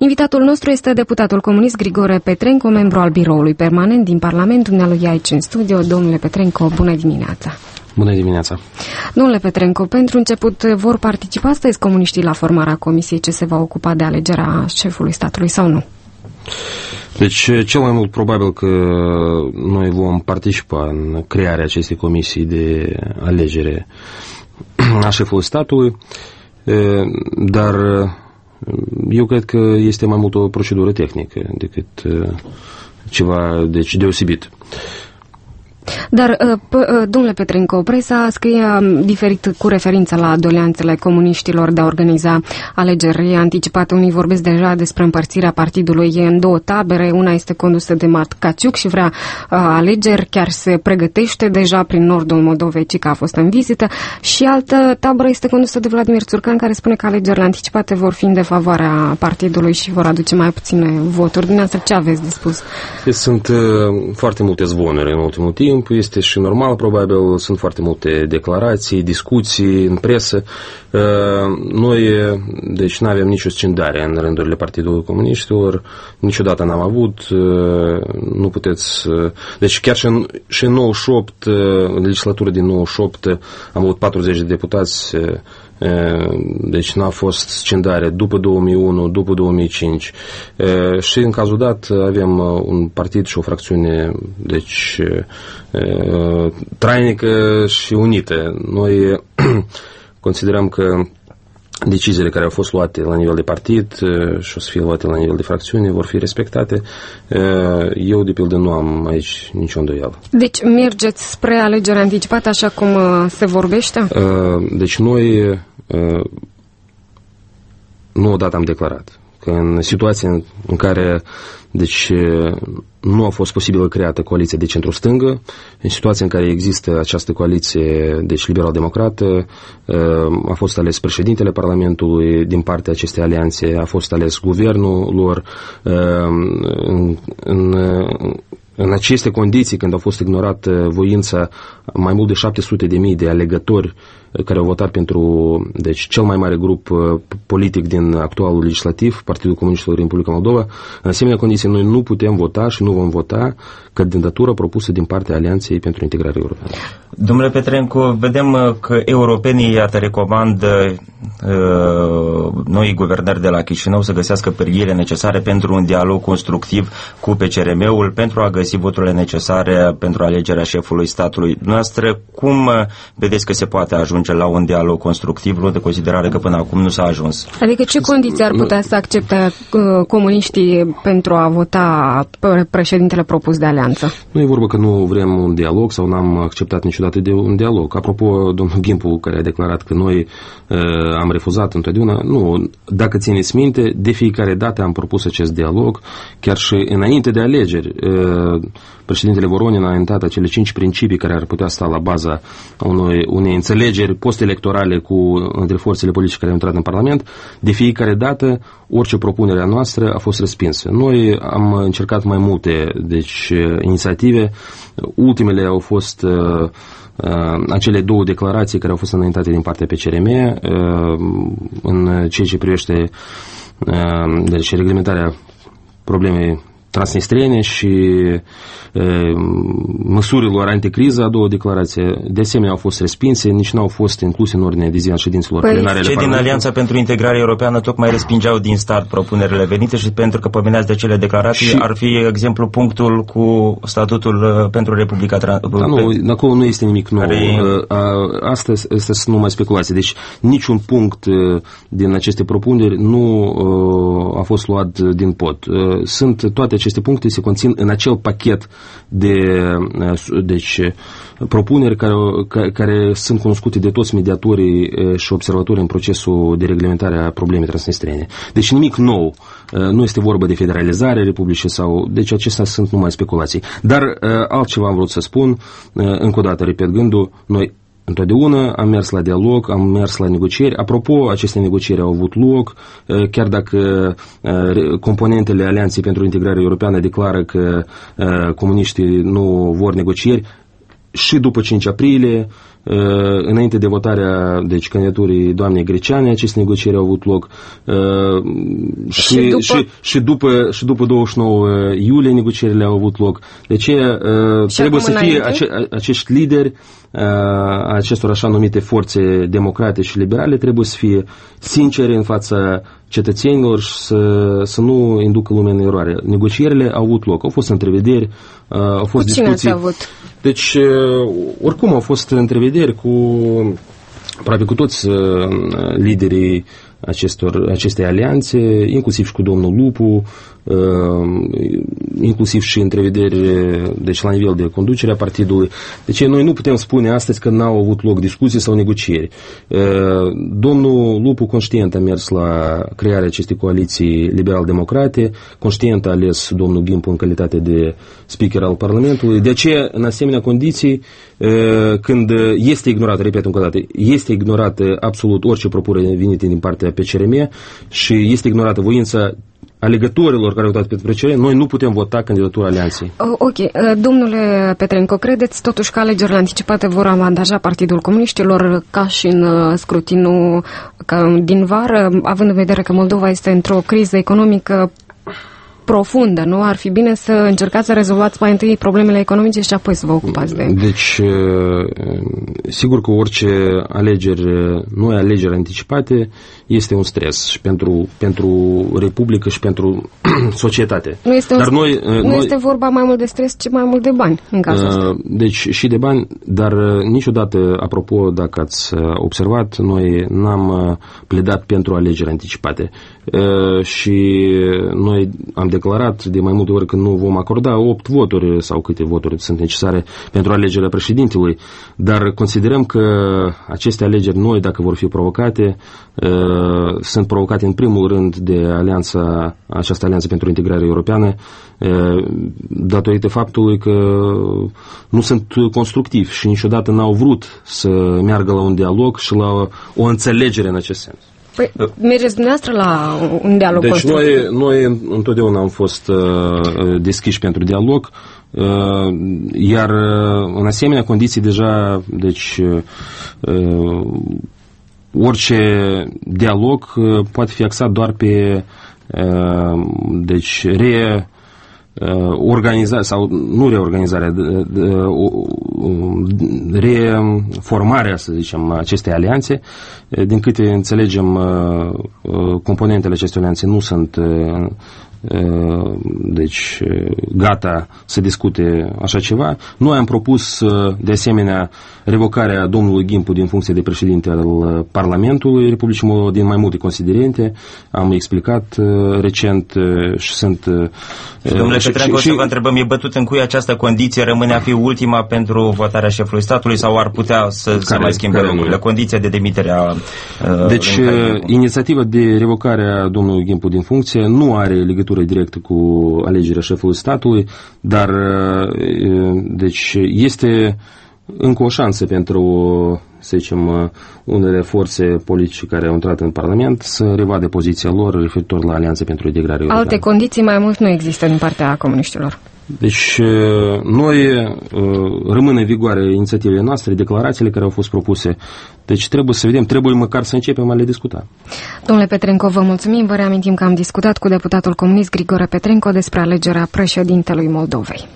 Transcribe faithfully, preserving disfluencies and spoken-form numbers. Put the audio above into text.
Invitatul nostru este deputatul comunist Grigore Petrenco, membru al biroului permanent din Parlament. Dumnealui aici în studio. Domnule Petrenco, bună dimineața! Bună dimineața! Domnule Petrenco, pentru început vor participa astăzi comuniștii la formarea comisiei ce se va ocupa de alegerea șefului statului sau nu? Deci, cel mai mult probabil că noi vom participa în crearea acestei comisii de alegere a șefului statului, dar eu cred că este mai mult o procedură tehnică decât ceva deci, deosebit. Dar, domnule Petrenco, presa scrie diferit cu referință la doleanțele comuniștilor de a organiza alegeri anticipate. Unii vorbesc deja despre împărțirea partidului în două tabere. Una este condusă de Mart Caciuc și vrea alegeri, chiar se pregătește deja prin nordul Moldovei, că a fost în vizită, și altă tabără este condusă de Vladimir Țurcan, care spune că alegerile anticipate vor fi în defavoarea partidului și vor aduce mai puține voturi. Dumneavoastră, ce aveți de spus? Sunt uh, foarte multe zvonuri în ultimul timp. Este și normal, probabil, sunt foarte multe declarații, discuții în presă. Noi, deci, nu avem nicio scindare în rândurile Partidului Comuniștilor, niciodată n-am avut, nu puteți... Deci chiar și în, și în nouăzeci și opt, în legislatură din nouăzeci și opt, am avut patruzeci de deputați, deci n-a fost scindare după două mii unu, după două mii cinci, și în cazul dat avem un partid și o fracțiune deci trainică și unită. Noi considerăm că deciziile care au fost luate la nivel de partid și o să fie luate la nivel de fracțiune vor fi respectate. Eu, de pildă, nu am aici nicio îndoială. Deci mergeți spre alegeri anticipate așa cum se vorbește? Deci noi nu odată am declarat că în situația în care deci nu a fost posibilă creată coaliția de centru-stângă, în situația în care există această coaliție deci liberal-democrată, a fost ales președintele Parlamentului din partea acestei alianțe, a fost ales guvernul lor. În, în, în aceste condiții, când a fost ignorată voința mai mult de șapte sute de mii de alegători care au votat pentru deci, cel mai mare grup politic din actualul legislativ, Partidul Comuniștilor din Republica Moldova, în asemenea condiții noi nu putem vota și nu vom vota candidatura propusă din partea Alianței pentru Integrare Europeană. Domnule Petrenco, vedem că europenii, iată, recomandă uh, noi guvernări de la Chișinău să găsească pârghiile necesare pentru un dialog constructiv cu P C R M-ul, pentru a găsi voturile necesare pentru alegerea șefului statului. Noastră, cum vedeți că se poate ajunge la un dialog constructiv, luând de considerare că până acum nu s-a ajuns? Adică ce condiții ar putea să accepte uh, comuniștii pentru a vota președintele propus de alianță? Nu e vorba că nu vrem un dialog sau n-am acceptat niciodată de un dialog. Apropo, domnul Gimpu, care a declarat că noi uh, am refuzat întotdeauna, nu, dacă țineți minte, de fiecare dată am propus acest dialog, chiar și înainte de alegeri. Uh, președintele Voronin a înaintat acele cinci principii care ar putea sta la baza unei, unei înțelegeri post-electorale cu, între forțele politice care au intrat în Parlament. De fiecare dată, orice propunere a noastră a fost respinsă. Noi am încercat mai multe deci, inițiative. Ultimele au fost uh, uh, acele două declarații care au fost înaintate din partea P C R M uh, în ceea ce privește uh, deci, reglementarea problemei transnistriene și e, măsurilor anticriză, a doua declarație, de asemenea au fost respinse, nici nu au fost incluse în ordinea de zi a ședințelor păi, plenare. Cei din Alianța pentru Integrare Europeană tocmai respingeau din start propunerile venite și pentru că pomeneați de cele declarații, și ar fi exemplu punctul cu statutul pentru Republica Trans... Da, nu, acolo nu este nimic nou. Care... Asta este numai speculație. Deci niciun punct din aceste propuneri nu a fost luat din pod. Sunt toate aceste puncte se conțin în acel pachet de deci, propuneri care, care sunt cunoscute de toți mediatorii și observatorii în procesul de reglementare a problemei transnistriene. Deci nimic nou. Nu este vorba de federalizare republicii sau... Deci acestea sunt numai speculații. Dar altceva am vrut să spun, încă o dată repet gândul, noi întotdeauna am mers la dialog, am mers la negocieri. Apropo, aceste negocieri au avut loc, chiar dacă componentele Alianței pentru Integrare Europeană declară că comuniștii nu vor negocieri, și după cinci aprilie Înainte de votarea, deci, candidaturii doamnei Greceane, aceste negocieri au avut loc și, și, după... și, și, după, și după douăzeci și nouă iulie negocierile au avut loc. De aceea trebuie să fie ace, acești lideri a acestor așa numite forțe democrate și liberale trebuie să fie sinceri în fața cetățenilor și să, să nu inducă lumea în eroare. Negocierile au avut loc, au fost întrevederi, au fost cu cine discuții. Ați avut? Deci, oricum au fost întrevederi cu aproape cu toți liderii acestor, acestei alianțe, inclusiv și cu domnul Lupu, inclusiv și întrevederi, deci la nivel de conducere a partidului. Deci noi nu putem spune astăzi că n-au avut loc discuții sau negocieri. Domnul Lupu conștient a mers la crearea acestei coaliții liberal-democrate, conștient a ales domnul Ghimpu în calitate de speaker al Parlamentului. De aceea, în asemenea condiții, când este ignorată, repet încă o dată, este ignorată absolut orice propunere venită din partea P C R M și este ignorată voința alegătorilor care au votat pentru P C R M, noi nu putem vota candidatura alianței. Ok. Domnule Petrenco, credeți totuși că alegerile anticipate vor avantaja Partidul Comuniștilor ca și în scrutinul din vară, având în vedere că Moldova este într-o criză economică profundă, nu? Ar fi bine să încercați să rezolvați mai întâi problemele economice și apoi să vă ocupați de... Deci, sigur că orice alegeri, noi alegeri anticipate, este un stres și pentru, pentru Republică și pentru societate. Nu este, dar un, noi, nu noi, este vorba mai mult de stres, ci mai mult de bani în cazul ăsta. Deci și de bani, dar niciodată, apropo, dacă ați observat, noi n-am pledat pentru alegeri anticipate. Și noi am declarat de mai multe ori că nu vom acorda opt voturi sau câte voturi sunt necesare pentru alegerea președintelui, dar considerăm că aceste alegeri noi, dacă vor fi provocate, sunt provocate în primul rând de alianța, această alianță pentru integrare europeană, datorită faptului că nu sunt constructivi și niciodată n-au vrut să meargă la un dialog și la o înțelegere în acest sens. Păi, mergeți dumneavoastră la un dialog deci constructiv? Deci noi, noi întotdeauna am fost uh, deschiși pentru dialog, uh, iar uh, în asemenea condiții deja, deci uh, orice dialog uh, poate fi axat doar pe uh, deci re organizarea sau nu reorganizarea, reformarea, să zicem, acestei alianțe. Din câte înțelegem, componentele acestei alianțe nu sunt deci gata să discute așa ceva. Noi am propus de asemenea revocarea domnului Ghimpu din funcție de președinte al Parlamentului Republicii Moldova din mai multe considerente. Am explicat recent și sunt... Și, domnule Petrenco, o să vă întrebăm, e bătut în cui această condiție rămâne a fi ultima pentru votarea șefului statului sau ar putea să care, se mai schimbe lucrurile? Condiția de demitere a... Deci, inițiativa de revocare a domnului Ghimpu din funcție nu are legătură directă cu alegerea șefului statului, dar deci este încă o șansă pentru, să zicem, unele forțe politice care au intrat în Parlament să revadă poziția lor referitor la Alianța pentru Integrare Europeană. Alte condiții mai mult nu există din partea comuniștilor. Deci noi rămân în vigoare inițiativele noastre, declarațiile care au fost propuse. Deci trebuie să vedem, trebuie măcar să începem a le discuta. Domnule Petrenco, vă mulțumim. Vă reamintim că am discutat cu deputatul comunist Grigore Petrenco despre alegerea președintelui Moldovei.